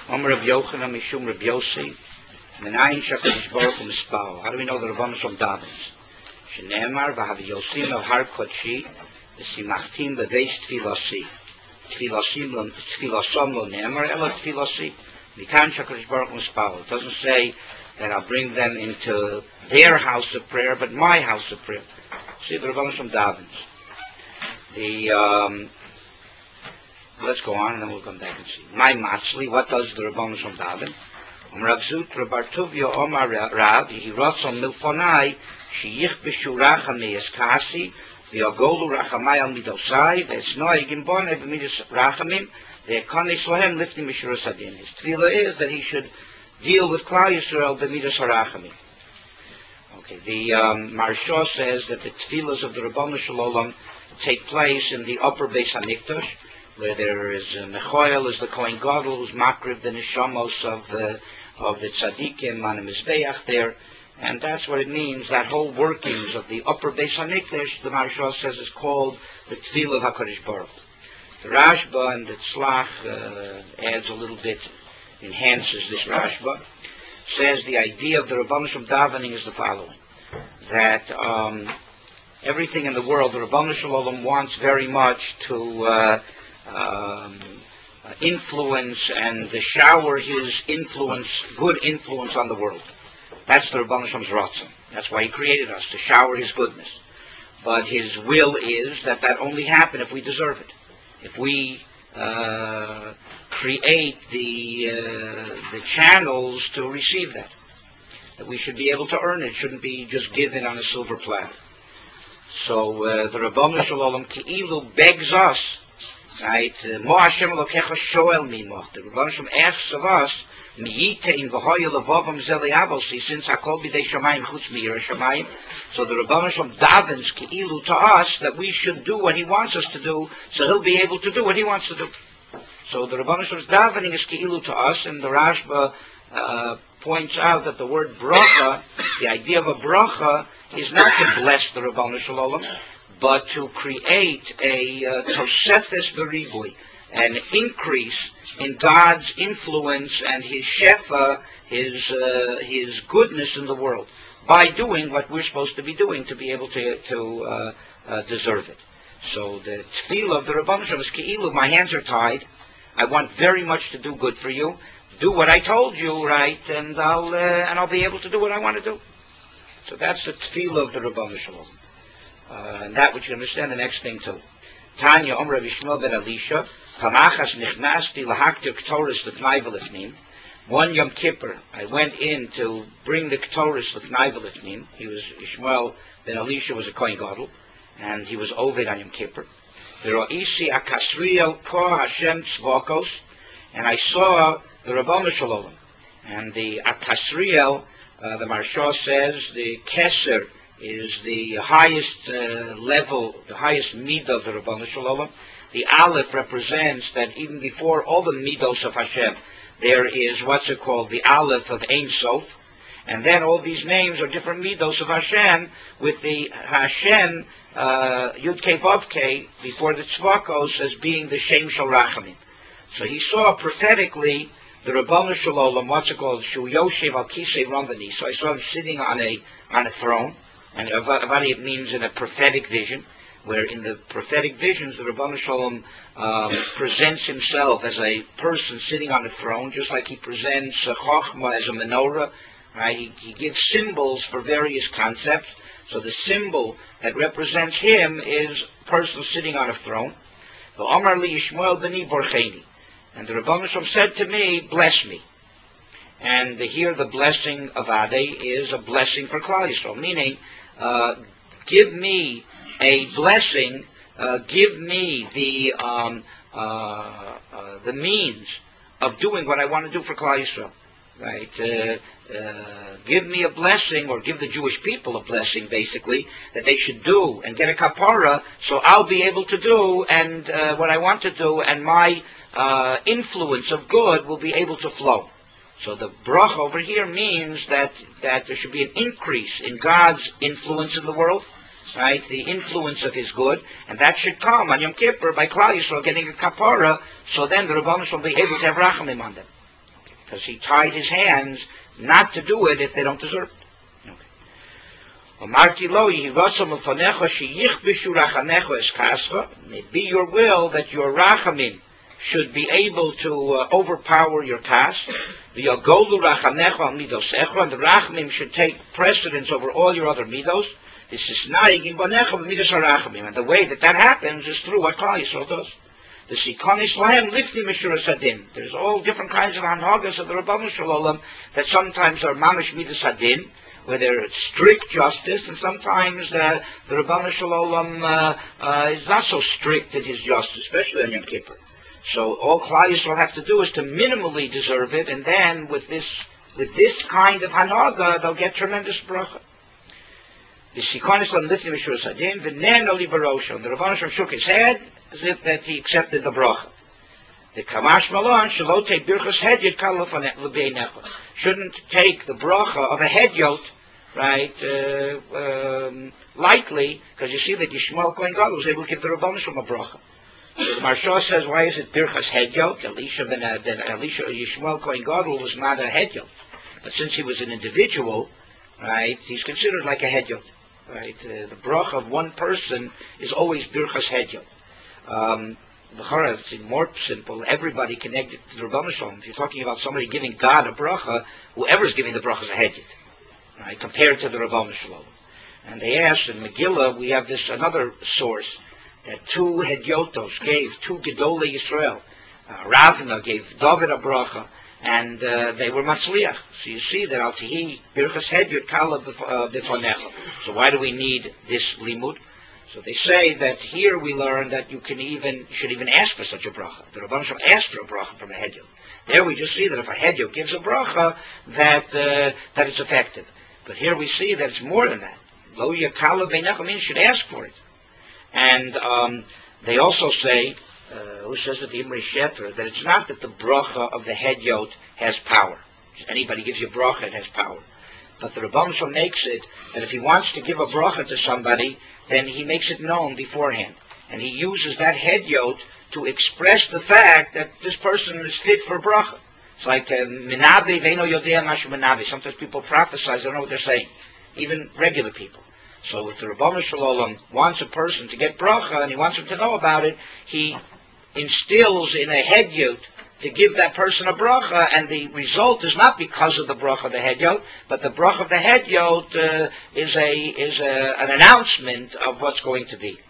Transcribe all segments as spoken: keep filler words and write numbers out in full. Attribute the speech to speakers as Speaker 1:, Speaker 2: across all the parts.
Speaker 1: Omer Reb Yochanan Mishum Reb Yossi, Menayin Shakadosh Baruch Hu Mispal. How do we know the Rebbeinu Shalom davens? Shenemar v'hav Yosim al Har Kodshi v'simachtim b'veis Tfilasi. Tfilasim Tfilasom lo Nemar ela Tfilasi. Mikan Shakadosh Baruch Hu Mispal. It doesn't say that I'll bring them into their house of prayer, but my house of prayer. See the Rebbeinu Shalom davens. The um, let's go on and then we'll come back and see. My Matzli, what does the Rebbeinu Shalom daven? Um Rav Zutra Bar Tuvia Omar Rav, he wrote on Milfonai, Sheyich B'shuracham Me'eskasi, V'yagolu Rachamai Al Midosai, V'esnoi Gimbonei B'midas Rachamim, V'ekone Slohem Liftim B'shurus Adin. His tefillah is that he should deal with Klal Yisrael B'midas Harachamim. Okay, the um, Maharsha says that the tefillahs of the Rebbeinu Shalom take place in the upper Beis HaMikdash, where there is uh, Mechoel is the Kohen Gadol who's makriv the neshamos of the of the tzaddikim on the mizbeach there, and that's what it means. That whole workings of the upper Beis HaMikdash, the Maharsha says, is called the Tefillah of Hakadosh Baruch. The Rashba and the Tzlach uh, adds a little bit, enhances this Rashba. Says the idea of the Rebbeinu Shalom davening is the following: that um, everything in the world, the Rebbeinu Shalom wants very much to uh, um, influence and to shower his influence, good influence on the world. That's the Rebbeinu Shalom's ratzon. That's why he created us, to shower his goodness. But his will is that that only happen if we deserve it. If we uh, create the uh, the channels to receive that. That we should be able to earn it. It shouldn't be just given on a silver platter. So uh, the Rebbeinu Shalom Ki'ilu begs us, right? Mo Hashem Elokecha shoel mimo. The Rebbeinu Shalom asks of us, Miyitein v'hoya levavam zeli avosi, since Hakol b'dei Shamayim chutz mi'ira Shamayim. So the Rebbeinu Shalom davens Ki'ilu to us that we should do what he wants us to do, so he'll be able to do what he wants to do. So the Rebbeinu Shalom's davening is Ki'ilu to us, and the Rashba uh, points out that the word bracha, the idea of a bracha, is not to bless the Rebbeinu Shalom, but to create a tosefes beribui, an increase in God's influence and His shefa, His uh, His goodness in the world, by doing what we're supposed to be doing to be able to to uh, uh, deserve it. So the tefillah of the Rebbeinu Shalom is Ki'ilu, my hands are tied. I want very much to do good for you. Do what I told you, right, and I'll uh, and I'll be able to do what I want to do. So that's the tefillah of the Rebbeinu Shalom, uh, and that which you understand the next thing too. Tanya Omer Rav Yishmael ben Elisha, Hamachas Nichnasti lahaktir K'toras Lifnai v'Lifnim. One Yom Kippur, I went in to bring the K'toras Lifnai v'Lifnim. He was Yishmael ben Elisha was a Kohen Gadol, and he was Oved on Yom Kippur. The Ro'isi Akasriel Ko Hashem Tzvokos, and I saw the Rebbeinu Shalom, and the Akasriel. Uh, the Maharsha says the Keser is the highest uh, level, the highest midah of the Rebbeinu Shalom. The Aleph represents that even before all the midos of Hashem, there is what's it called, the Aleph of Ein Sof, and then all these names are different midos of Hashem, with the Hashem uh, Yud Kei Vav Kei before the Tzvakos as being the Shem Shel Rachamim. So he saw prophetically the Rebbeinu Shalom, what's it called, Shu Yoshev Al Kisei Ramvani. So I saw him sitting on a on a throne, and Avani it means in a prophetic vision, where in the prophetic visions the Rebbeinu Shalom um, presents himself as a person sitting on a throne, just like he presents uh, Chochmah as a menorah. Right? He, he gives symbols for various concepts. So the symbol that represents him is a person sitting on a throne. V'Amar li Yishmael b'ni borcheni. And the Rebbeinu Shalom said to me, bless me. And here the blessing of Adei is a blessing for Klal Yisrael, meaning uh, give me a blessing, uh, give me the um, uh, uh, the means of doing what I want to do for Klal Yisrael. Right? Uh, uh, give me a blessing, or give the Jewish people a blessing, basically, that they should do and get a kapara, so I'll be able to do and uh, what I want to do, and my uh, influence of good will be able to flow. So the bracha over here means that that there should be an increase in God's influence in the world, right? The influence of His good, and that should come on Yom Kippur by Klal Yisrael getting a kapara, so then the Rebbeinu Shalom will be able to have rachamim on them. because he tied his hands not to do it if they don't deserve it. Okay. May be your will that your rachamim should be able to uh, overpower your past. The yagolu rachamecha al midosecha, and the rachamim should take precedence over all your other midos. This is naigim banecha midos harachamim, and the way that that happens is through what Klal Yisrael does. The sikonis lahem lifti mishur sadin. There's all different kinds of hanhagas of the Rabbanu Shalom that sometimes are mamish midos sadin, where they're strict justice, and sometimes uh, the Rabbanu Shalom uh, uh, is not so strict in his justice, especially on Yom Kippur. So all Klal Yisrael have to do is to minimally deserve it, and then with this with this kind of hanaga, they'll get tremendous bracha. The Sikonis on Lifnim Mishur Sadin, the Nen Oli Barosha, and the Rabbanu Shalom shook his head as if that he accepted the bracha. The Kamash Malon Shalote Birchas Hedyot Kalafan Lebeinecha, shouldn't take the bracha of a hedyot, right, uh, um, lightly, because you see that Yishmael Kohen Gadol was able to give the Rabbanu Shalom a bracha. The Maharsha says, why is it Birchas Hedyot? Elisha ben Elisha Yishmael Kohen Gadol was not a Hedyot, but since he was an individual, right, he's considered like a Hedyot. Right, uh, the bracha of one person is always Birchas Hedyot. Um, the Chara, it's more simple. Everybody connected to the Rabbanu Shalom. If you're talking about somebody giving God a bracha, whoever's giving the bracha is a Hedyot, right, compared to the Rabbanu Shalom. And they asked in Megillah, we have this another source that two Hedyotos gave, two Gedolei Yisrael. Uh, Ravna gave David a bracha, and uh, they were Matzliach. So you see that Al-Tihi, Birchas Hedyot Kala B'Fonecha. So why do we need this limud? So they say that here we learn that you can even, you should even ask for such a bracha. The Rabban Shalom asked for a bracha from a Hedyot. There we just see that if a Hedyot gives a bracha, that, uh, that it's effective. But here we see that it's more than that. Lo Yakala B'Necha means you should ask for it. And um, they also say, uh, who says that the Imre Shefer, that it's not that the bracha of the Hedyot has power. Just anybody gives you a bracha, it has power. But the Rebbe Shalom makes it that if he wants to give a bracha to somebody, then he makes it known beforehand. And he uses that Hedyot to express the fact that this person is fit for bracha. It's like Minabi Veino Yodea Mashu Minabi. Sometimes people prophesy, they don't know what they're saying. Even regular people. So if the Rabbanu Shalom wants a person to get bracha and he wants him to know about it, he instills in a Hedyot to give that person a bracha, and the result is not because of the bracha of the Hedyot, but the bracha of the Hedyot uh, is a is a, an announcement of what's going to be.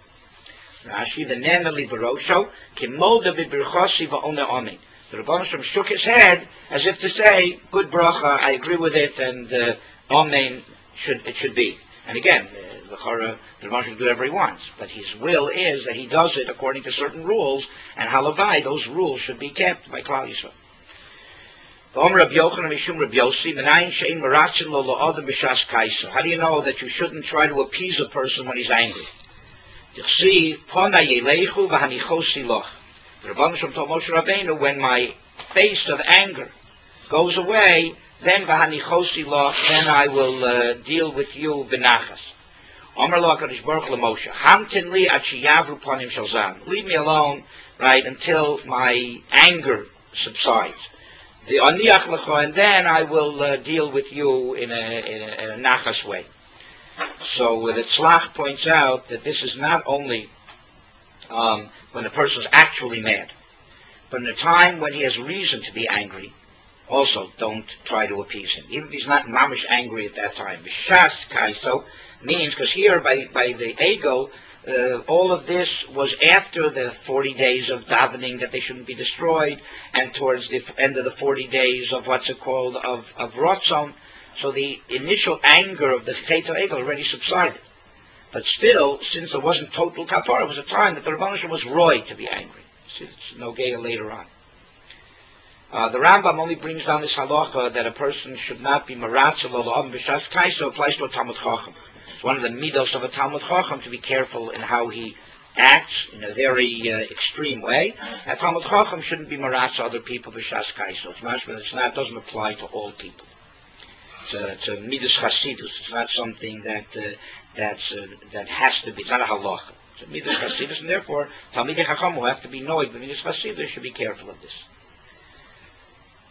Speaker 1: Rashi, the Nenali Barosho, Kimolda Bibirchosi Va'one Omin. The Rabbanu Shalom shook his head as if to say, good bracha, I agree with it, and uh, Omen should it should be. And again, the Chara, the Rabbanu can do whatever he wants, but his will is that he does it according to certain rules, and halavai, those rules should be kept by Klal Yisrael. How do you know that you shouldn't try to appease a person when he's angry? The Rabbanu Shalom told Moshe Rabbeinu, when my face of anger goes away, then v'hanichosi loch, then I will uh, deal with you benachas. Amar lo HaKadosh Baruch Hu Moshe, hamtin li ad sheyavru panim shel zan. Leave me alone, right, until my anger subsides. The aniach lecha, and then I will uh, deal with you in a, in a, in a nachas way. So uh, the Tzlach points out that this is not only um, when the person is actually mad, but in a time when he has reason to be angry. Also, don't try to appease him, even if he's not mamish angry at that time. B'shas kaiso means, because here by by the ego, uh, all of this was after the forty days of davening that they shouldn't be destroyed, and towards the end of the forty days of what's it called of of rotzon. So the initial anger of the chet ego already subsided. But still, since there wasn't total kapara, it was a time that the Rabbanu Shalom was roy to be angry. So it's no gaya later on. Uh, the Rambam only brings down this halacha that a person should not be maratzel l'olam b'shas kaiso, applies to a Talmud Chacham. It's one of the midos of a Talmud Chacham to be careful in how he acts in a very uh, extreme way. A Talmud Chacham shouldn't be maratzel other people b'shas kaiso. It's not, it doesn't apply to all people. It's a, it's a midos chasidus. It's not something that uh, that's uh, that has to be. It's not a halacha. It's a midos chasidus, and therefore Talmidei Chacham will have to be noid. But midos chasidus should be careful of this.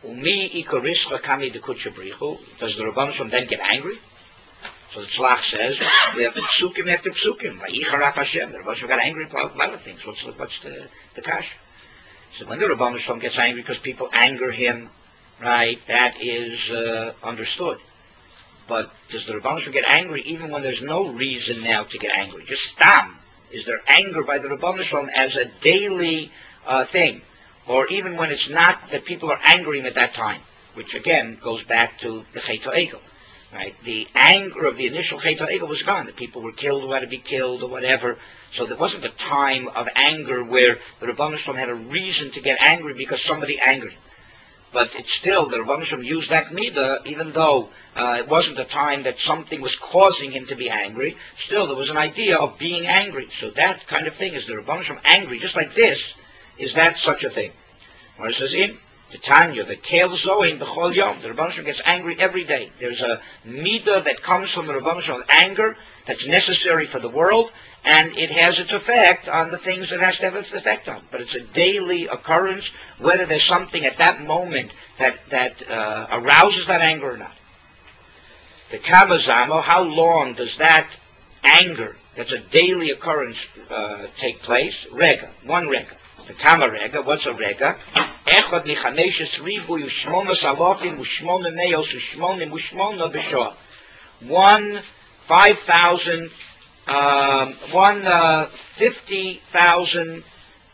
Speaker 1: Umi ikorischa kami de kutshabrichu. Does the Rabban Shalom then get angry? So the Tzlach says, we have psukim after psukim. Vayicharav Hashem. The Rabban Shalom got angry about a lot of things. What's, what's the, the kasha? So when the Rabban Shalom gets angry because people anger him, right, that is uh, understood. But does the Rabban Shalom get angry even when there's no reason now to get angry? Just stam. Is there anger by the Rabban Shalom as a daily uh, thing? Or even when it's not that people are angering at that time, which again goes back to the Chet HaEgel, right? The anger of the initial Chet HaEgel was gone. The people were killed who had to be killed or whatever. So there wasn't a time of anger where the Rebbeinu Shalom had a reason to get angry because somebody angered him. But it's still, the Rebbeinu Shalom used that midah, even though uh, it wasn't a time that something was causing him to be angry. Still, there was an idea of being angry. So that kind of thing is the Rebbeinu Shalom angry, just like this. Is that such a thing? Or it says in the Tanya, the Kel Zoin B'chol Yom, the Rebbeinu Shalom gets angry every day. There's a midah that comes from the Rebbeinu Shalom anger that's necessary for the world, and it has its effect on the things it has to have its effect on. But it's a daily occurrence, whether there's something at that moment that that uh, arouses that anger or not. The Kamazamo, how long does that anger that's a daily occurrence uh, take place? Rega, one rega. The Kama Rega, what's a Rega? Echad Nichameshes Ribu Yushmona Salofim Ushmona Neos Ushmona Ushmona B'Shoah. One five thousand, um, one uh, fifty thousand,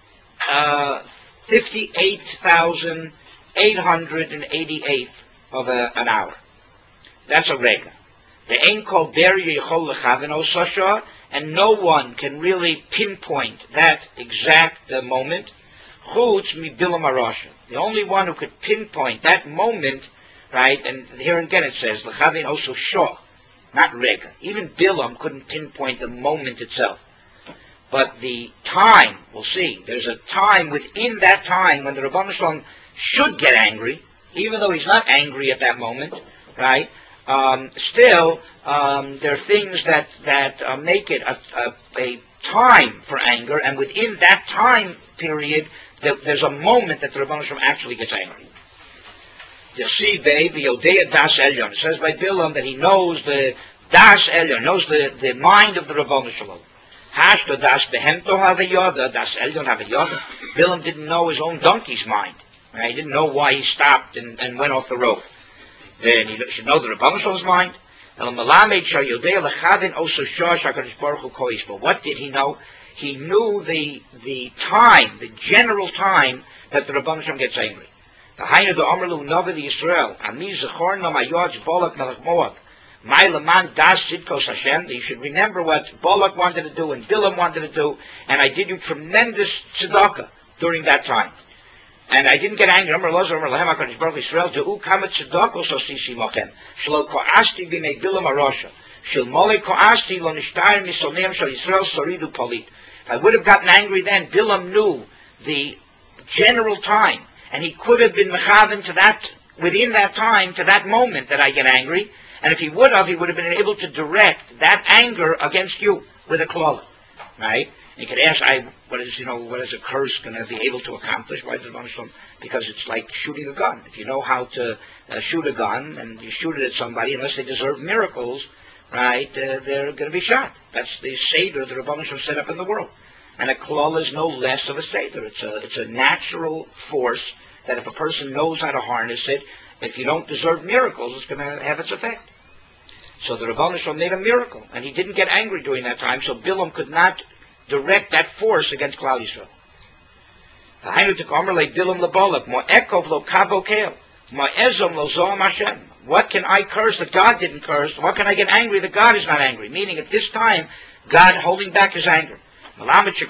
Speaker 1: uh, fifty-eight thousand eight hundred and eighty-eight of a, an hour. That's a Rega. The Ein Kol Beri Yechol Lechaven Osasha. And no one can really pinpoint that exact uh, moment. Chutz mi Bilam Arasha. The only one who could pinpoint that moment, right? And here again it says Lechavin also Shah, not Rega. Even Bilam couldn't pinpoint the moment itself. But the time, we'll see. There's a time within that time when the Rebbeinu Shalom should get angry, even though he's not angry at that moment, right? Um, still, um, there are things that that uh, make it a, a, a time for anger, and within that time period, there, there's a moment that the Rebbeinu Shalom actually gets angry. You see, babe, the Yodea Das Elyon. It says by Bilam that he knows the Das Elyon, knows the, the mind of the Rebbeinu Shalom. Hashto Das Behemto Haveyoda, Das Elyon Haveyoda. Bilam didn't know his own donkey's mind. Right? He didn't know why he stopped and, and went off the road. Then he should know the Rebbeinu Shalom's mind. But what did he know? He knew the the time, the general time that the Rebbeinu Shalom gets angry. The Hainu the Amrlu Novi Yisrael, Ami Zechor No Mayod Balak Melech Moab, Mailaman Das Sidkos Hashem. You should remember what Balak wanted to do and Bilam wanted to do, and I did you tremendous tzedakah during that time. And I didn't get angry. Amar Lozer, Amar Lahem HaKadosh Baruch Yisrael, De'u kamet tzedakos osisi mochem, shelo ko'asti b'nei Bilam Arosha, shel mole ko'asti lo nishtayim misoneim shel Yisrael soridu palit. If I would have gotten angry then, Bilam knew the general time, and he could have been mechaven to that, within that time, to that moment that I get angry, and if he would have, he would have been able to direct that anger against you with a klala, right? You could ask, I, what is, you know, what is a curse going to be able to accomplish? Why does the Rebbeinu Shalom? Because it's like shooting a gun. If you know how to uh, shoot a gun and you shoot it at somebody, unless they deserve miracles, right, uh, they're going to be shot. That's the seder the Rebbeinu Shalom set up in the world. And a klal is no less of a seder. It's a, it's a natural force that if a person knows how to harness it, if you don't deserve miracles, it's going to have its effect. So the Rebbeinu Shalom made a miracle, and he didn't get angry during that time, so Bilam could not direct that force against Klal Yisrael. What can I curse that God didn't curse? What can I get angry that God is not angry? Meaning at this time, God holding back his anger. Rashi,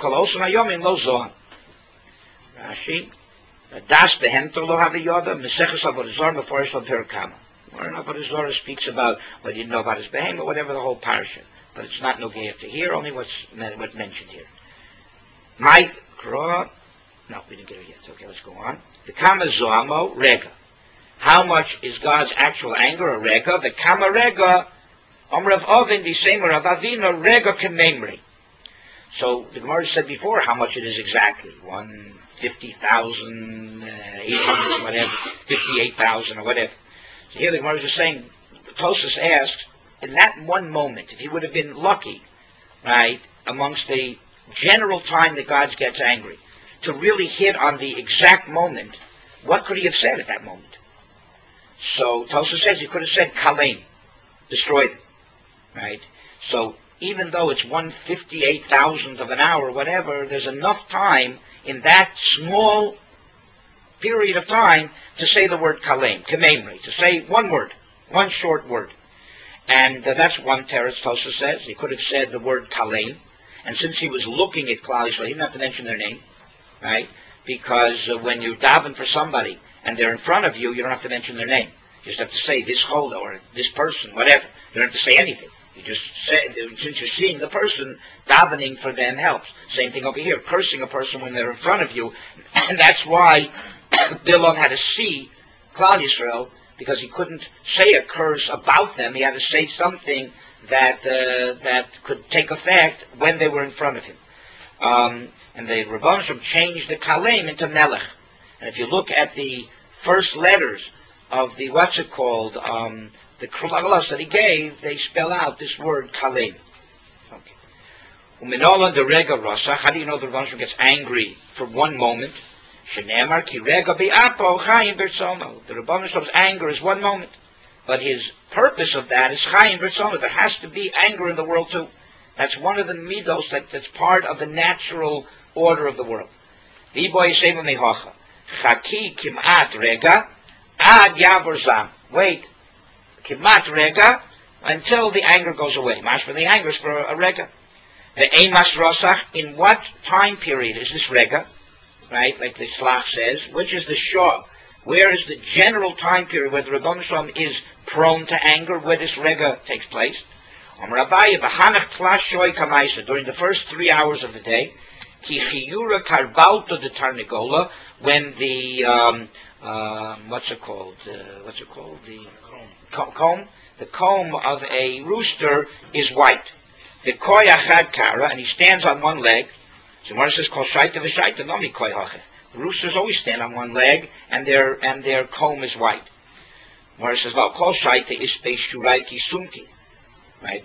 Speaker 1: Das behemto lo haviyoda, Meseches Avodah Zarah Meforish lo Perakama. Or Avodah Zarah speaks about what you didn't know about his behem or whatever, the whole parasha. But it's not Nogea to here, only what's what's mentioned here. My Kra, no, we didn't get it yet. Okay, let's go on. The Kama Zoamo Rega. How much is God's actual anger, a Rega? The Kama Rega, Omrav Ovin, the same Rav Avina, Rega Kememri. So the Gemara said before how much it is exactly. One fifty thousand, uh, eight hundred, whatever, fifty-eight thousand or whatever. So here the Gemara is just saying, Tosfos asks, in that one moment, if he would have been lucky, right, amongst the general time that God gets angry, to really hit on the exact moment, what could he have said at that moment? So Tosfos says he could have said, Kalein, destroy them, right? So even though it's one fifty-eight thousandth of an hour or whatever, there's enough time in that small period of time to say the word Kalein, Kememri, to say one word, one short word. And uh, that's one teretz Tosfos says. He could have said the word Kalein, and since he was looking at Klal Yisrael, he didn't have to mention their name, right? Because uh, when you daven for somebody and they're in front of you, you don't have to mention their name. You just have to say this chola or this person, whatever. You don't have to say anything. You just say, since you're seeing the person, davening for them helps. Same thing over here, cursing a person when they're in front of you. And that's why Bilam had to see Klal Yisrael, because he couldn't say a curse about them. He had to say something that uh, that could take effect when they were in front of him. Um, and the Rebbeinu Shalom changed the Kaleim into Melech. And if you look at the first letters of the, what's it called, um, the Krumaglas that he gave, they spell out this word Kaleim. Okay. Uminola de Rega Rosach, how do you know the Rebbeinu Shalom gets angry for one moment? Shenemar ki Rega bi'apo chayim bertzono. The Rebbeinu Shalom's anger is one moment. But his purpose of that is chayim bertzono. There has to be anger in the world too. That's one of the midos that, that's part of the natural order of the world. V'boy sheva mehocha. Chaki kimat rega ad yavor zam. Wait, kimat rega, until the anger goes away. Mashma, the anger is for a, a rega. The emas rosach, in what time period is this rega? Right, like the Shlach says, which is the shah? Where is the general time period where the Rebbeinu Shalom is prone to anger, where this rega takes place? During the first three hours of the day, when the um, uh, what's it called? Uh, what's it called? The comb. comb. The comb of a rooster is white. The koyachad kara, and he stands on one leg. So what it says, "Kol shaita v'shaita nomi koyachad." The roosters always stand on one leg, and their and their comb is white. Where it says, "Well, kol shaita is beishurai kisumki." Right?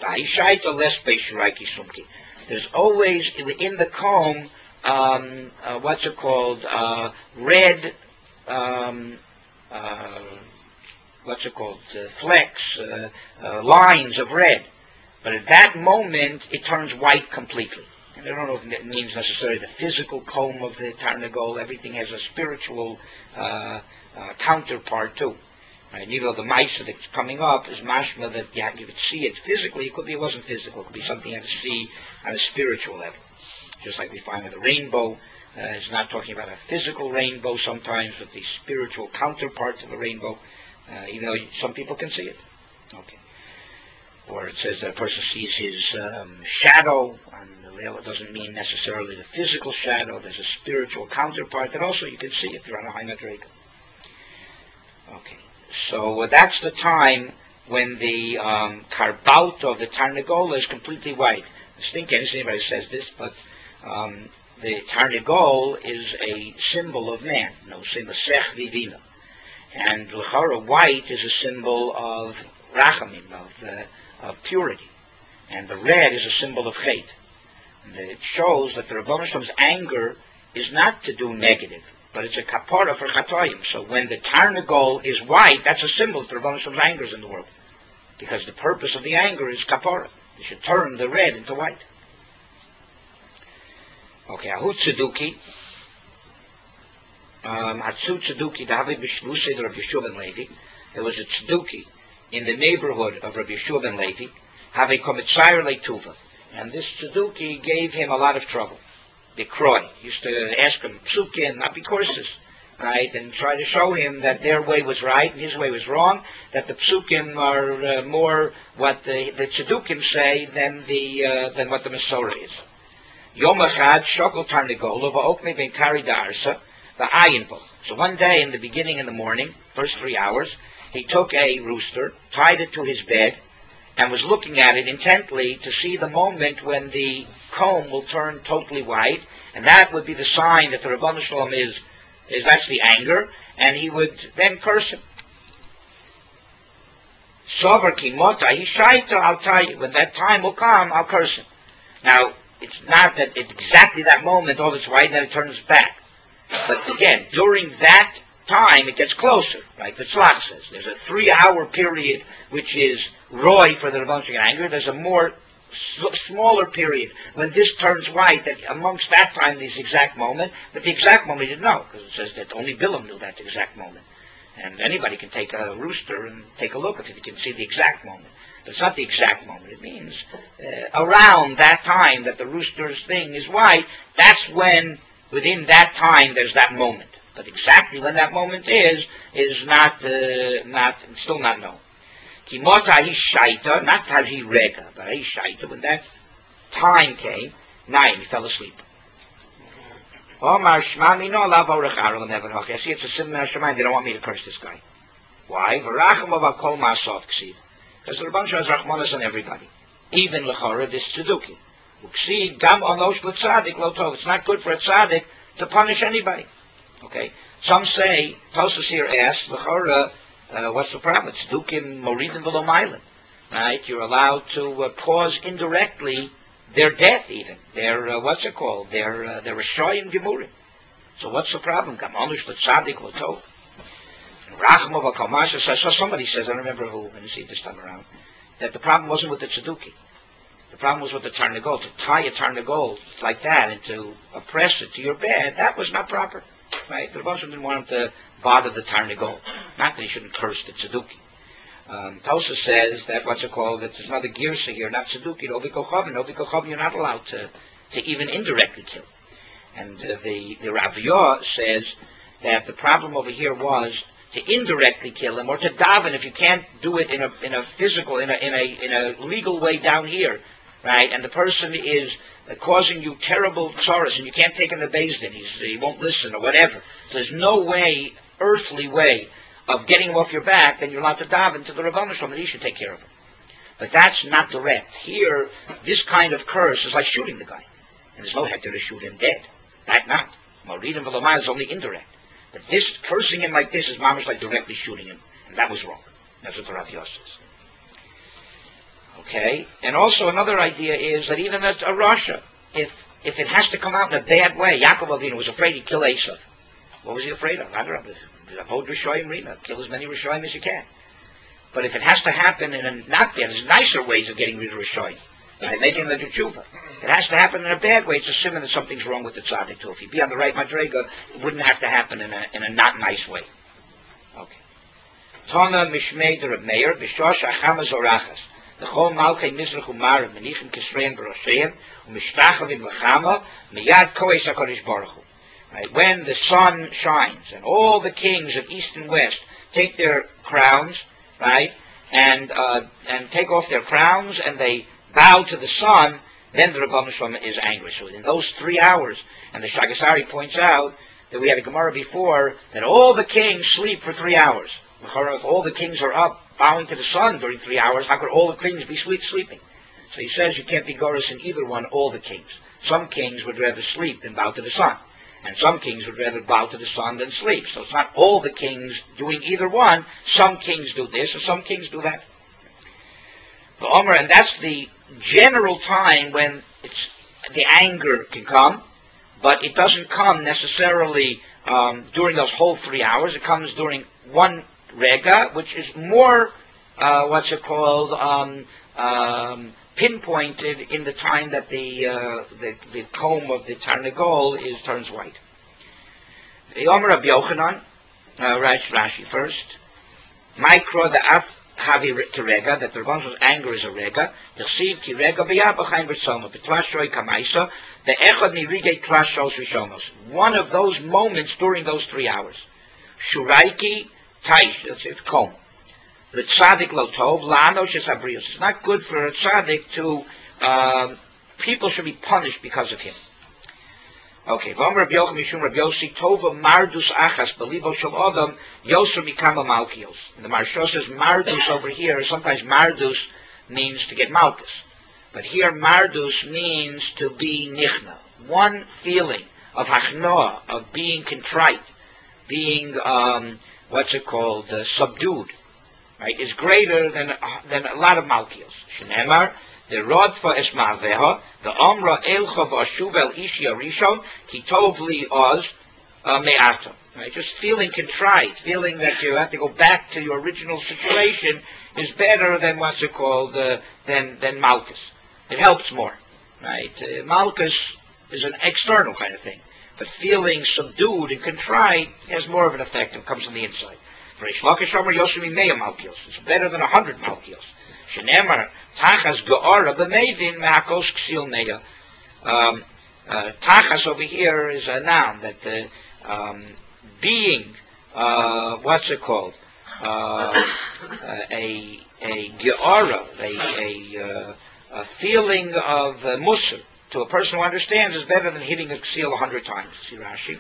Speaker 1: There's always in the comb, um, uh, what's it called, uh, red, um, uh, what's it called, uh, flecks, uh, uh, lines of red. But at that moment, it turns white completely. And I don't know if it means necessarily the physical comb of the Tarnagol. Everything has a spiritual uh, uh, counterpart too. And even though the mice that's coming up is mashma that yeah, you could see it physically, it could be it wasn't physical, it could be something you had to see on a spiritual level. Just like we find with the rainbow, uh, it's not talking about a physical rainbow sometimes, but the spiritual counterpart of the rainbow, uh, even though some people can see it. Okay. Or it says that a person sees his um, shadow, and it doesn't mean necessarily the physical shadow, there's a spiritual counterpart that also you can see if you're on a high madrega. Okay. So uh, that's the time when the um, karbaut of the Tarnagol is completely white. I think anybody says this, but um, the Tarnagol is a symbol of man. No, say Masech Vivina. And l'chara, white is a symbol of rachamim, of, uh, of purity. And the red is a symbol of chait. And it shows that the Rebbeinu Shalom's anger is not to do negative, but it's a kapara for chatoyim. So when the Tarnagol is white, that's a symbol that the Rebbeinu Shalom's anger is in the world. Because the purpose of the anger is kapara. It should turn the red into white. Okay, Ahut Tzeduki. Hatzu Tzeduki, David Bishlusei, Rabbi Yeshua ben Levi. There was a Tzeduki in the neighborhood of Rabbi Yeshua ben Levi, have a komitzayer leituva. And this Tzeduki gave him a lot of trouble. The Kroy used to ask him psukim, not be courses, right, and try to show him that their way was right and his way was wrong, that the psukim are uh, more what the, the Tzedukim say than the uh, than what the Masorah is. Yom Echad Shokol Tarnagol Va'okme Ben Kari Da'arsa Va'ayin Bo. So one day in the beginning in the morning, first three hours, he took a rooster, tied it to his bed, and was looking at it intently to see the moment when the comb will turn totally white, And that would be the sign that the Ribono Shel Olam is, is actually anger, and he would then curse him. Sover ki mota hi shaita, I'll tell you, when that time will come, I'll curse him. Now, it's not that it's exactly that moment, all it's white, and then it turns back. But again, during that time, it gets closer, right? The Tzlach says. There's a three-hour period, which is Roy for the Ribono Shel Olam anger. There's a more smaller period when this turns white, that amongst that time, this exact moment, but the exact moment you didn't know, because it says that only Bilam knew that exact moment. And anybody can take a rooster and take a look if you can see the exact moment. But it's not the exact moment. It means uh, around that time that the rooster's thing is white, that's when, within that time, there's that moment. But exactly when that moment is, is not, uh, not, still not known. Kimota Hishaita, not Rega, but Hishaita, when that time came, nine, he fell asleep. Omar Shmami no lav orach arel never noch. I see it's a similar Shemaim, they don't want me to curse this guy. Why? V'racham of kol ma'asov ksiv. Because the Rebbe has rachmanas on everybody. Even l'chora, this tzeduki. Uksiv gam onosh l'tzadik lo tov. It's not good for a tzaddik to punish anybody. Okay? Some say, Tosas here asks, l'chora, Uh, what's the problem? It's dukim moridim v'lo mailim, right? You're allowed to uh, cause indirectly their death, even their uh, what's it called? Their uh, their reshoyim gemurim. So what's the problem? Gamonush l'tzadik l'tov. Rachmov v'kalmasha says. So somebody says, I don't remember who. Let me see this time around. That the problem wasn't with the tzeduki. The problem was with the tarnagol. To tie a tarnagol like that and to oppress it to your bed, that was not proper, right? The Rebbe didn't want him to bother the tarnagol. Not that he shouldn't curse the tzeduki. Um, Tosa says that, what's it called, that there's another girsa here, not tzeduki, no vikochavim. No vikochavim, you're not allowed to, to even indirectly kill. And uh, the, the Rav Yah says that the problem over here was to indirectly kill him, or to daven if you can't do it in a in a physical, in a in a in a legal way down here, right? And the person is uh, causing you terrible tzoros, and you can't take him to Beis Din. He's he won't listen or whatever. So there's no way, earthly way, of getting him off your back. Then you're allowed to daven to the Ribono Shel Olam that he should take care of him. But that's not direct. Here, this kind of curse is like shooting the guy, and there's no heter to shoot him dead. That not. Moridim v'lo is only indirect. But this, cursing him like this, is mamish like directly shooting him. And that was wrong. That's what the Rav Yah says. Okay? And also another idea is that even at a Rasha, if if it has to come out in a bad way, Yaakov Avinu was afraid he'd kill Esav. What was he afraid of? Avoid Rishoyim Rina. Kill as many Rishoyim as you can. But if it has to happen in a not bad, there's nicer ways of getting rid of Rishoyim. Right? Making the tshuva. It has to happen in a bad way. It's a simon that something's wrong with the tzaddik too. If he'd be on the right madrega, it wouldn't have to happen in a in a not nice way. Okay. Tana mishmei der Meir b'shosh achama zorachas. The whole malchei mizrach umar menichim kisreim b'rosheim u'mishtachavim l'chama miyad koes HaKadosh Baruch Hu. Right. When the sun shines and all the kings of east and west take their crowns, right, and uh, and take off their crowns and they bow to the sun, then the Ribono Shel Olam is angry. So in those three hours, and the Shagasari points out that we had a Gemara before, that all the kings sleep for three hours. If all the kings are up bowing to the sun during three hours, how could all the kings be sleep sleeping? So he says you can't be Goros in either one, all the kings. Some kings would rather sleep than bow to the sun. And some kings would rather bow to the sun than sleep. So it's not all the kings doing either one. Some kings do this, or some kings do that. And that's the general time when it's, the anger can come, but it doesn't come necessarily um, during those whole three hours. It comes during one rega, which is more, uh, what's it called, um, um, pinpointed in the time that the, uh, the the comb of the tarnagol is turns white. The Omer Rabbi Yochanan uh, writes Rashi first. Micro the af. Havi Kirega, that the Rebbe's anger is a rega. T'chsiv Kirega b'yabachayim v'tzoma b'tlashoy kamaisa the echad mirigei tlashos rishonos. One of those moments during those three hours. Shuraiki taish, that's it, kom. The tzaddik lo tov la'anosh es habrios. It's not good for a tzaddik to, um, people should be punished because of him. Okay, V'om Rabbi Yochanan Mishum Rabbi Yossi Tova Mardus Achas Belibo Shel Adam Yoser Mikama Malkios. And the Maharsha says Mardus over here. Sometimes Mardus means to get Malkus, but here Mardus means to be Nichna,
Speaker 2: one feeling of hachnoah, of being contrite, being, um, what's it called, uh, subdued, right, is greater than uh, than a lot of malkios. Shneimar, the rodfa esmaveha, the omra elcha v'ashuv el ishi arishon, ki tov li oz me'ato. Right, just feeling contrite, feeling that you have to go back to your original situation is better than what's it called, uh, than than malchus. It helps more, right? Uh, malchus is an external kind of thing, but feeling subdued and contrite has more of an effect and comes from the inside. For Reish Lakish Omer Yoshimi Meya Malkios, it's better than a hundred Malkios. Shenemar Tachas Ge'ora B'Meidin Me'akos Ksil Meya. Um, uh, Tachas over here is a noun that the um, being, uh, what's it called? Uh, uh, a a Ge'ora, a a, uh, a feeling of uh, Musar to a person who understands is better than hitting a Ksil a hundred times. See Rashi.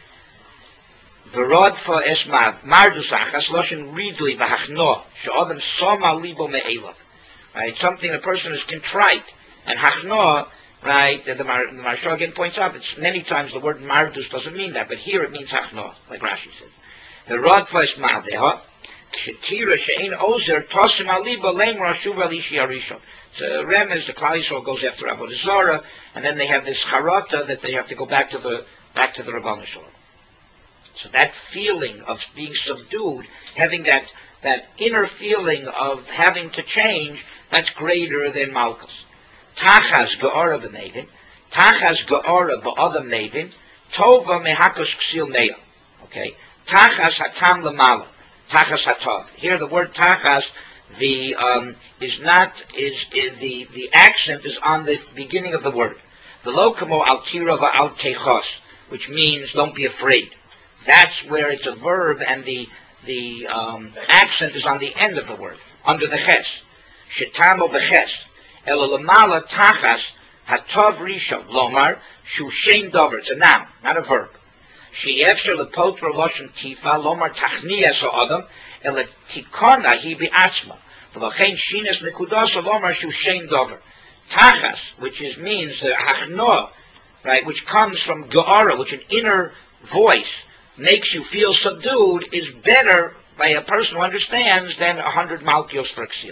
Speaker 2: V'rod for esmav mardus achas loshen ridui v'hachno she'odem soma libo me'elav. Right, something a person is contrite and hachno. Right, the Mar the Maharsha again points out that many times the word mardus doesn't mean that, but here it means hachno, like Rashi says. The rod for esmav deha shetira she'ein ozer tosim alibo leim rashuv alishi arishon. So Remez, the Klal Yisrael goes after Avodah Zarah, and then they have this charata that they have to go back to the back to the Rabbanu Shalom. So that feeling of being subdued, having that, that inner feeling of having to change, that's greater than Malchus. Tachas Ge'ora b'Meidin, Tachas Ge'ora b'Adam Meidin, Tova mehakos ksil meya. Okay? Tachas hatam lamala, Tachas hatav. Here the word Tachas, the um, is not is, is the the accent is on the beginning of the word. The lokamo altira va'al techos, which means don't be afraid. That's where it's a verb, and the the um, accent is on the end of the word, under the ches. Shetamo b'ches. Elalamala tachas hatov rishon lomar shushem dover. It's a noun, not a verb. She'efsher lepotra loshen tifa lomar tachniya so'adam elatikona hi bi'atzma. V'lochein shines nekudas lomar shushem dover. Tachas, which is means the hachnoah, right, which comes from ge'ara, which is an inner voice, makes you feel subdued, is better by a person who understands than a hundred malkios for a ksil.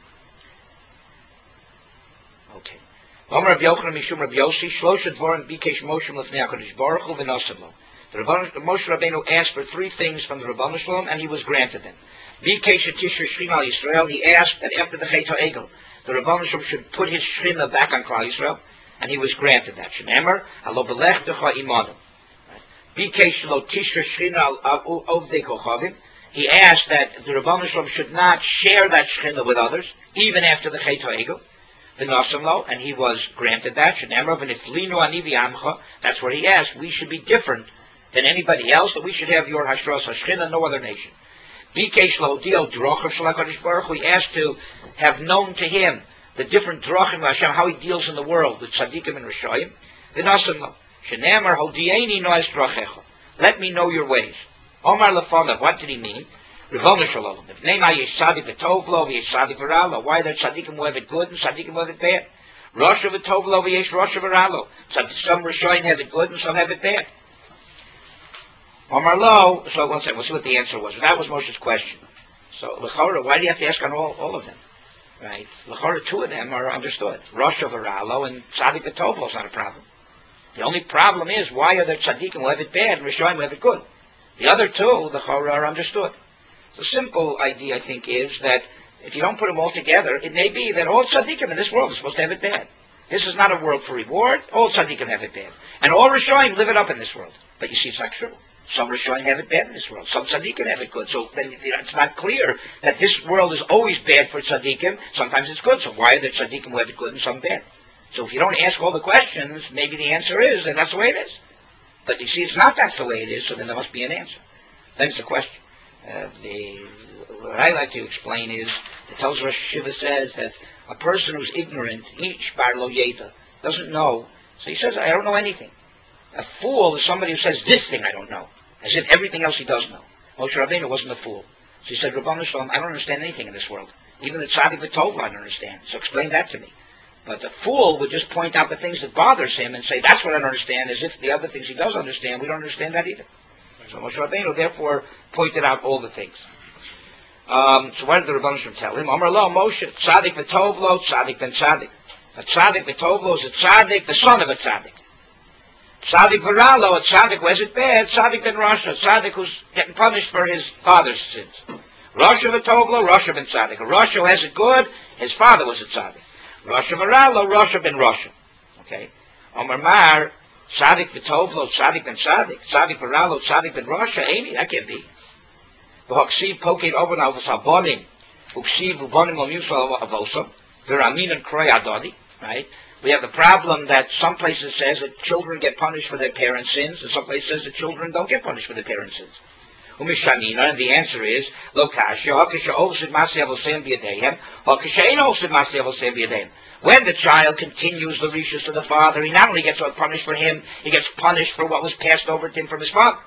Speaker 2: Okay. Omer Rabbi Yochanan Mishum Rabbi Yossi Shlosha Dvorim Bikesh Moshe Lefnei HaKadosh Baruch Hu V'Nosen Lo. The Moshe Rabbeinu asked for three things from the Rabbanu Shalom, and he was granted them. Bikesh Tishra Shechina Al Yisrael. He asked that after the Chet HaEgel, the Rabbanu Shalom should put his Shechina back on Klal Yisrael, and he was granted that. Shenemer Halo B'Lechtecha Imanu. He asked that the Rabbanu Shalom should not share that Shechina with others, even after the Chet HaEgel, the Nosam Lo, and he was granted that. That's what he asked. We should be different than anybody else, that we should have your Hashras HaShechina, no other nation. He asked to have known to him the different drachim of Hashem, how he deals in the world with tzaddikim and Rishayim. The Nosam Lo. Let me know your ways. Omar Lefanav, what did he mean? Why the tzaddikim who have it good and tzaddikim who have it bad? Rosh of it tovlo v'yesh rosh of aralo. Some Rishonim have it good and some have it bad. Omar Lo, so one second, we'll see what the answer was. That was Moshe's question. So, L'chora, why do you have to ask on all, all of them? Right? L'chora, two of them are understood. Rosh of aralo and tzaddik v'tovlo is not a problem. The only problem is, why are there tzaddikim who have it bad and Rishonim who have it good? The other two, the chora, are understood. The simple idea, I think, is that if you don't put them all together, it may be that all tzaddikim in this world are supposed to have it bad. This is not a world for reward. All tzaddikim have it bad. And all Rishonim live it up in this world. But you see, it's not true. Some Rishonim have it bad in this world. Some tzaddikim have it good. So then it's not clear that this world is always bad for tzaddikim. Sometimes it's good. So why are there tzaddikim who have it good and some bad? So if you don't ask all the questions, maybe the answer is, and that's the way it is. But you see, it's not that's the way it is, so then there must be an answer. Then it's a question. Uh, the, what I like to explain is, it tells Rosh Shiva says that a person who's ignorant, each bar lo yeda, doesn't know, so he says, I don't know anything. A fool is somebody who says, this thing I don't know, as if everything else he does know. Moshe Rabbeinu wasn't a fool. So he said, Rabbanu Shalom, I don't understand anything in this world. Even the tzaddik v'tov I don't understand. So explain that to me. But the fool would just point out the things that bothers him and say, that's what I don't understand, as if the other things he does understand, we don't understand that either. So Moshe Rabbeinu therefore pointed out all the things. Um, so what did the Rebbeinu Shalom tell him? Amar lo Moshe, Tzadik v'tov lo, Tzadik ben Tzadik. A Tzadik v'tov lo is a Tzadik, the son of a Tzadik. Tzadik v'ra lo, a Tzadik who has it bad, Tzadik ben Rasha, a Tzadik who's getting punished for his father's sins. Rasha v'tov lo, Rasha ben Tzadik. A Rasha who has it good, his father was a Tzadik. Rasha v'ra lo, Rasha ben Rasha. Okay? Amar mar, Tzadik v'tov lo, Tzadik ben Tzadik. Tzadik v'ra lo, Tzadik ben Rasha. Amy, that can't be. V'hoksiv poket over now v'sabonim. Uksiv ubonim al yusal avosam. V'ramin and kroy adodi. Right? We have the problem that some places says that children get punished for their parents' sins, and some places says that children don't get punished for their parents' sins. Umishanina, and the answer is, lo kasha, hakasha osid masi avosem b'yadehem, hakasha ein osid masi avosem b'yadehem. When the child continues the rishus of the father, he not only gets punished for him, he gets punished for what was passed over to him from his father.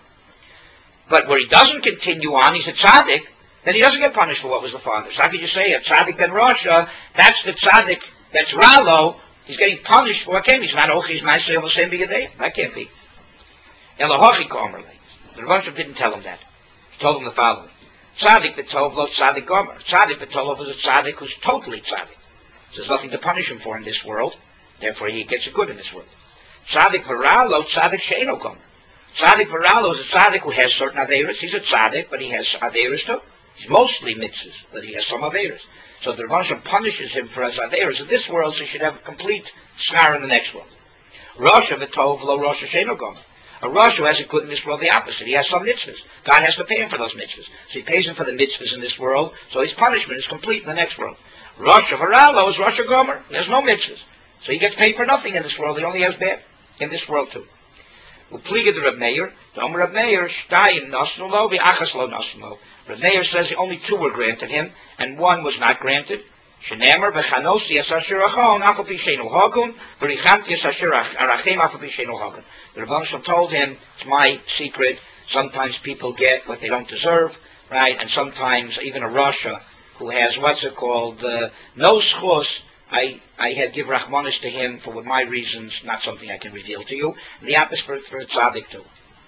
Speaker 2: But where he doesn't continue on, he's a tzaddik, then he doesn't get punished for what was the father. So how could you say a tzaddik ben Rasha, that's the tzaddik, that's Ralo, he's getting punished for what came. He's not Ochi's Maaseh Avosem B'Yadayim. That can't be. Elohochi Gomer. The Rebbeinu didn't tell him that. He told him the following. Tzaddik v'tov lo tzaddik Gomer. Tzaddik v'tov is a tzaddik who's totally tzaddik. So there's nothing to punish him for in this world. Therefore he gets a good in this world. Tzaddik v'ralo tzaddik she'eno Gomer. Tzaddik v'ralo is a tzaddik who has certain averos. He's a tzaddik, but he has averos too. He's mostly mitzvahs, but he has some averos. So the Rebbeinu punishes him for his averos in this world, so he should have a complete scar in the next world. Rasha v'tov lo Rasha she'eno Gomer. A Rasha who has it good in this world, the opposite. He has some mitzvahs. God has to pay him for those mitzvahs. So he pays him for the mitzvahs in this world, so his punishment is complete in the next world. Rasha v'ralo is Rasha Gomer. He has no mitzvahs. So he gets paid for nothing in this world. He only has bad in this world too. Upliga the Reb Meir, the Omer Reb Meir, shtayim nasnu lo, v'achas lo nasnu lo. Reb Meir says only two were granted him, and one was not granted. Shenemer v'chanosi yasashir achon, achal pi sheinu hagun, v'richanti yasashir arachem, achal pi sheinu hagun. The Rebbeinu Shalom told him, it's my secret, sometimes people get what they don't deserve, right, and sometimes even a Rasha, who has, what's it called, uh, no schus, I, I had give Rahmanis to him for my reasons, not something I can reveal to you. The opposite for, for a tzaddik too.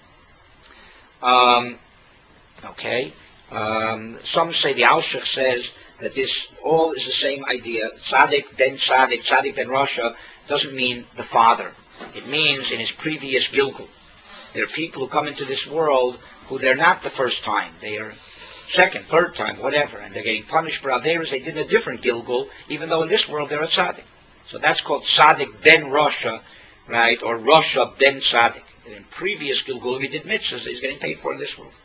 Speaker 2: Um, okay. Um, some say, the Alshich says that this all is the same idea. Tzaddik ben tzaddik, tzaddik ben Rasha, doesn't mean the father. It means in his previous Gilgul. There are people who come into this world who they're not the first time. They are second, third time, whatever, and they're getting punished for averos they did in a different Gilgul, even though in this world they're a tzaddik. So that's called tzaddik ben Rasha, right, or Rasha ben tzaddik. In previous Gilgul, he did mitzvahs that he's getting paid for in this world.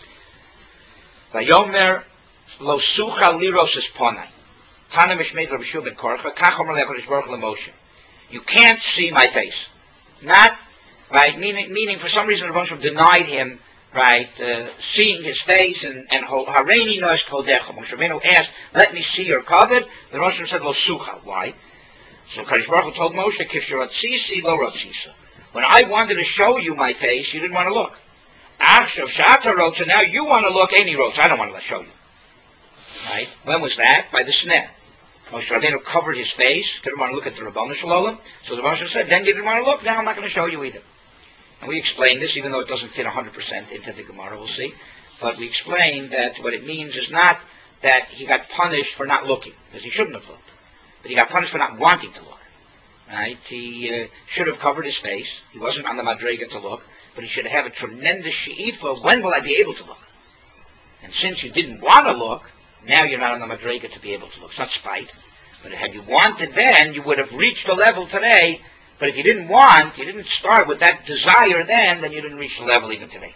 Speaker 2: Vayomer lo sucha liros es ponai. Tana mishmeid Rabbi Shua ben Korcha, kach omer le'akadosh baruch hu leMoshe. You can't see my face. Not, right, meaning, meaning for some reason Rabbi Shua denied him, right, uh, seeing his face, and and hareini noes kvodecha. Moshe Rabbeinu asked, let me see your kavod. The Moshe said, lo sucha. Why? So Kadosh Baruch Hu told Moshe, kisherotzisi lo rotzisa. When I wanted to show you my face, you didn't want to look. Achshav shata rotza, now you want to look, any rotza, I don't want to show you. Right? When was that? By the sneh. Moshe Rabbeinu covered his face, didn't want to look at the Rabbanu Shalom. So the Moshe said, then you didn't want to look, now I'm not going to show you either. And we explained this, even though it doesn't fit one hundred percent into the Gemara, we'll see. But we explained that what it means is not that he got punished for not looking, because he shouldn't have looked. But he got punished for not wanting to look. Right? He uh, should have covered his face. He wasn't on the madrega to look, but he should have a tremendous she'ifa. When will I be able to look? And since you didn't want to look, now you're not on the madrega to be able to look. It's not spite. But had you wanted then, you would have reached the level today. But if you didn't want, you didn't start with that desire then, then you didn't reach the level even today.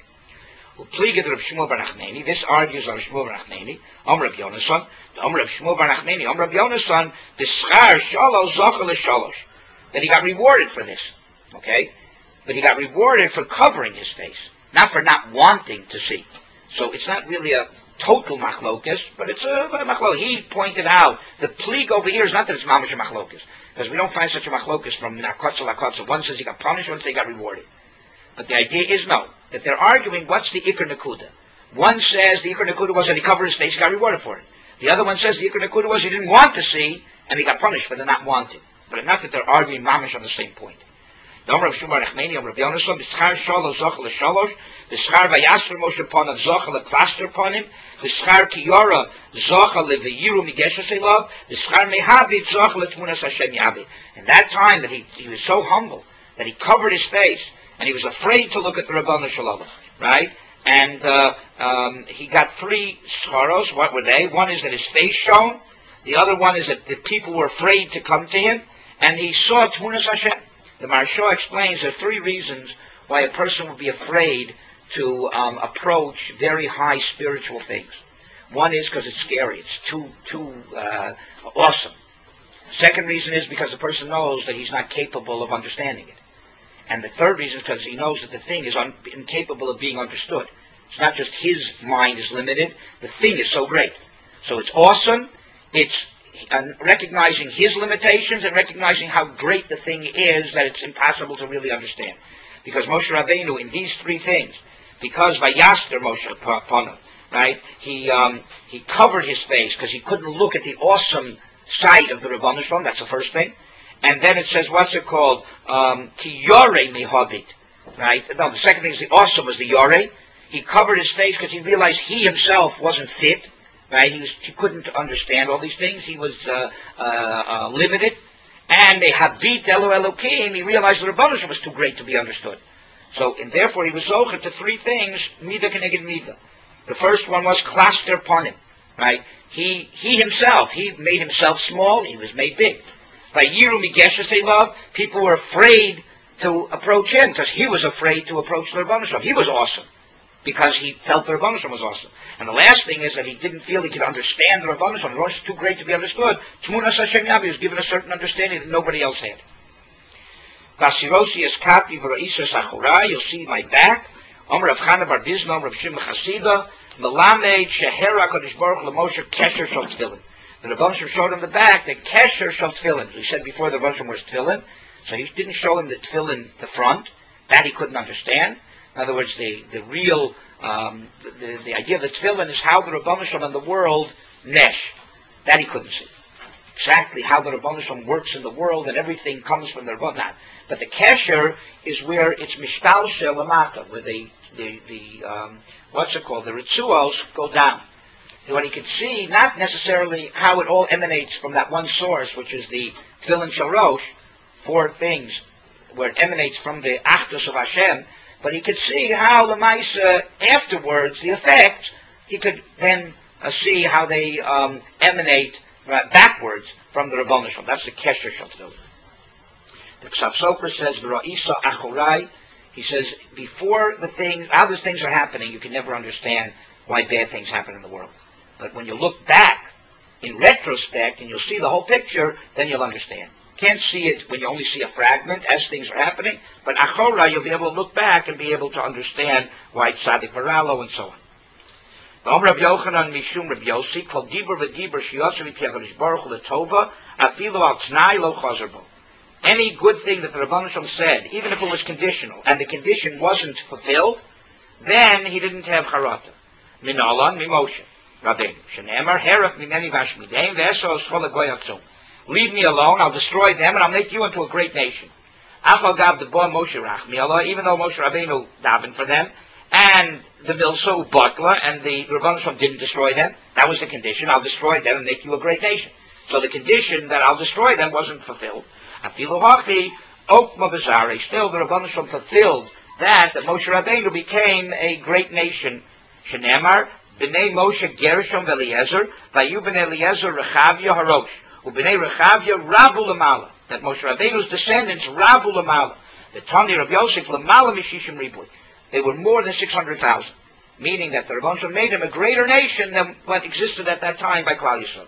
Speaker 2: This argues on Shmuel bar Nachmani, Om Reb Yonasan, Om Reb Shmuel bar Nachmani, Om Reb Yonasan, the schar shalosh zochel shalosh, that he got rewarded for this, okay? But he got rewarded for covering his face, not for not wanting to see. So it's not really a total machlokas, but it's a, a machlokas. He pointed out the plieg over here is not that it's mamash a machlokas, because we don't find such a machlokas from nakotza lakotza. One says he got punished, one says he got rewarded. But the idea is no, that they're arguing what's the ikar nakuda. One says the ikar nakuda was that he covered his face, he got rewarded for it. The other one says the ikar nakuda was he didn't want to see, and he got punished for the not wanting. but not that they're arguing mamish on the same point. The Omer of Shumar Rechmeni, Omer of Yonason, the Schar Sholo Zochel Sholosh, the Schar Vayasr Moshe Ponav Zochel Plaster upon him, the Schar Kiyora Zochel Leviyiru Migeshes Elav, the Schar Mehabit Zochel Tmunas Hashem Yabi. In that time that he, he was so humble that he covered his face and he was afraid to look at the Rabbanu Shalom, right? And uh, um, he got three scharos. What were they? One is that his face shone. The other one is that the people were afraid to come to him, and he saw Tmunas Hashem. The Maharsha explains there are three reasons why a person would be afraid to um, approach very high spiritual things. One is because it's scary. It's too too uh, awesome. Second reason is because the person knows that he's not capable of understanding it. And the third reason is because he knows that the thing is un- incapable of being understood. It's not just his mind is limited. The thing is so great. So it's awesome. It's and recognizing his limitations and recognizing how great the thing is that it's impossible to really understand. Because Moshe Rabbeinu, in these three things, because Vayaster Moshe Ponav, right, he um, he covered his face because he couldn't look at the awesome sight of the Rabbanu Shalom. That's the first thing. And then it says, what's it called? Um, Tiyore mihobit, right? No, the second thing is the awesome was the yore. He covered his face because he realized he himself wasn't fit. Right? He, was, he couldn't understand all these things. He was uh, uh, uh, limited. And a habit elo elokim, he realized the Rebbeinu Shalom was too great to be understood. So, and therefore he was zocher to three things, mida keneged mida. The first one was cluster upon him. Right? He he himself, he made himself small, he was made big. By Yiru Migeshes Elav, people were afraid to approach him because he was afraid to approach the Rebbeinu Shalom. He was awesome because he felt the Rebbeinu Shalom was awesome. And the last thing is that he didn't feel he could understand the Rebbeinu Shalom. The Rebbeinu was too great to be understood. Tmunas Hashem Yabi was given a certain understanding that nobody else had. Vasirosi Eskati V'Ra'isa Sachurai, you'll see my back. Omer Rav Chana Bar Dizna, Omer Rav Shimon Chasida, Melamed Shehera Kodesh Baruch L'Moshe Kesher Shal Tefillin. The Rebbeinu Shalom showed him the back, the Kesher Shal Tefillin. We said before the Rebbeinu Shalom was Tefillin, so he didn't show him the Tefillin, the front. That he couldn't understand. In other words, the, the real, um, the, the idea of the tefillin is how the Rebbeinu Shalom and the world mesh. That he couldn't see. Exactly how the Rebbeinu Shalom works in the world and everything comes from the Rebbeinu Shalom. But the kesher is where it's mishtal shel lamata, where the, the, the um, what's it called, the ritzuos go down. And what he could see, not necessarily how it all emanates from that one source, which is the tefillin shel rosh, four things, where it emanates from the achdus of Hashem, but he could see how the Maisa, afterwards, the effects, he could then uh, see how they um, emanate uh, backwards from the Rebbeinu Shalom. That's the Kesher Shel Tefillin. The Ksav Sofer says, V'ra'isa achorai, he says, before the things, how these things are happening, you can never understand why bad things happen in the world. But when you look back, in retrospect, and you'll see the whole picture, then you'll understand. Can't see it when you only see a fragment as things are happening, but achora, you'll be able to look back and be able to understand why it's Tzadik Varalo and so on. The Omer Rabbi Yochanan Mishum Rabbi Yossi called Dibur v'Dibur Shiyosem V'Tiachadish Baruch Hu L'Tova Afilu Al T'nai Lo Chazer Bo. Any good thing that the Rebbeinu Shalom said, even if it was conditional, and the condition wasn't fulfilled, then he didn't have Charata. Min Alan Mimoshe Rabbeinu Shenemar Herach Mimeni Vashmidein V'Esos Chol Goy Atzum. Leave me alone, I'll destroy them, and I'll make you into a great nation. Achal Gav the Bo Moshe Rachmi Allah, even though Moshe Rabbeinu davened for them, and the Milso Butler and the Rebbeinu Shalom didn't destroy them. That was the condition. I'll destroy them and make you a great nation. So the condition that I'll destroy them wasn't fulfilled. Afilu Hachi Okma Bazare. Still, the Rebbeinu Shalom fulfilled that that Moshe Rabbeinu became a great nation. Shenemar B'nei Moshe Gershom Eliezer Vayu B'nei Eliezer Rechavia Harosh. Ubnei Rechavia Rabu Lamala, that Moshe Rabbeinu's descendants Rabu Lamala, the Tani Rabbi Yosef Lamala Mishishim Ribui. They were more than six hundred thousand, meaning that the Rebbeinu Shalom made them a greater nation than what existed at that time by Klal Yisrael.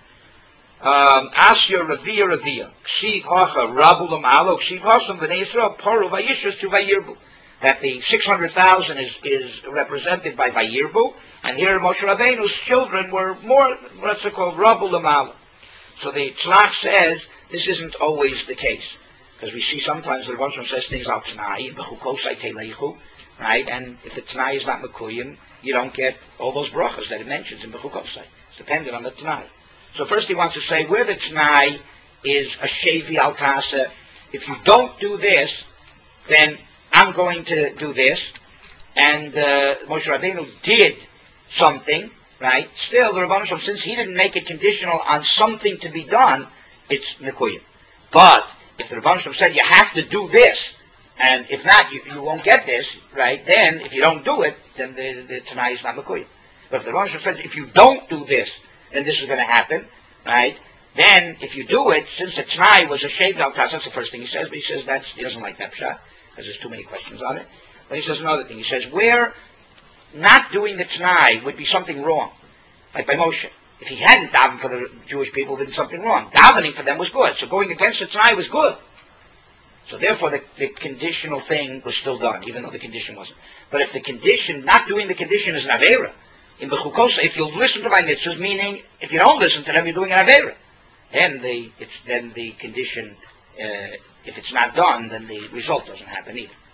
Speaker 2: Um, Asya Ravia Ravia, Ksiv Hacha Rabu Lamala, Ksiv Hasam B'nei Yisrael Paru Vayishus to Vayirbu. That the six hundred thousand is, is represented by Vayirbu, and here Moshe Rabbeinu's children were more, what's it called, Rabu Lamala. So the Tzlach says this isn't always the case, because we see sometimes the Rebbeinu Shalom says things al T'nai, B'chukosai Teleichu, right? And if the T'nai is not Mekuyim, you don't get all those brachas that it mentions in B'chukosai. It's dependent on the T'nai. So first he wants to say where the T'nai is a shevi al tasa. If you don't do this, then I'm going to do this. And uh, Moshe Rabbeinu did something, right? Still, the Rebbeinu Shalom, since he didn't make it conditional on something to be done, it's Nikuyim. But if the Rebbeinu Shalom said you have to do this, and if not, you, you won't get this, right? Then, if you don't do it, then the, the Tanai is not Nikuyim. But if the Rebbeinu Shalom says if you don't do this, then this is going to happen, right? Then, if you do it, since the Tanai was a shaved al tas, that's the first thing he says, but he says that's, he doesn't like that pshat, because there's too many questions on it. But he says another thing. He says, where not doing the Tanai would be something wrong, like by Moshe. If he hadn't davened for the Jewish people, then something wrong. Davening for them was good. So going against the Tanai was good. So therefore, the, the conditional thing was still done, even though the condition wasn't. But if the condition, not doing the condition is an Aveira, in Bechukosa, if you'll listen to my mitzvahs, meaning if you don't listen to them, you're doing an Aveira. Then the, it's, then the condition, uh, if it's not done, then the result doesn't happen either.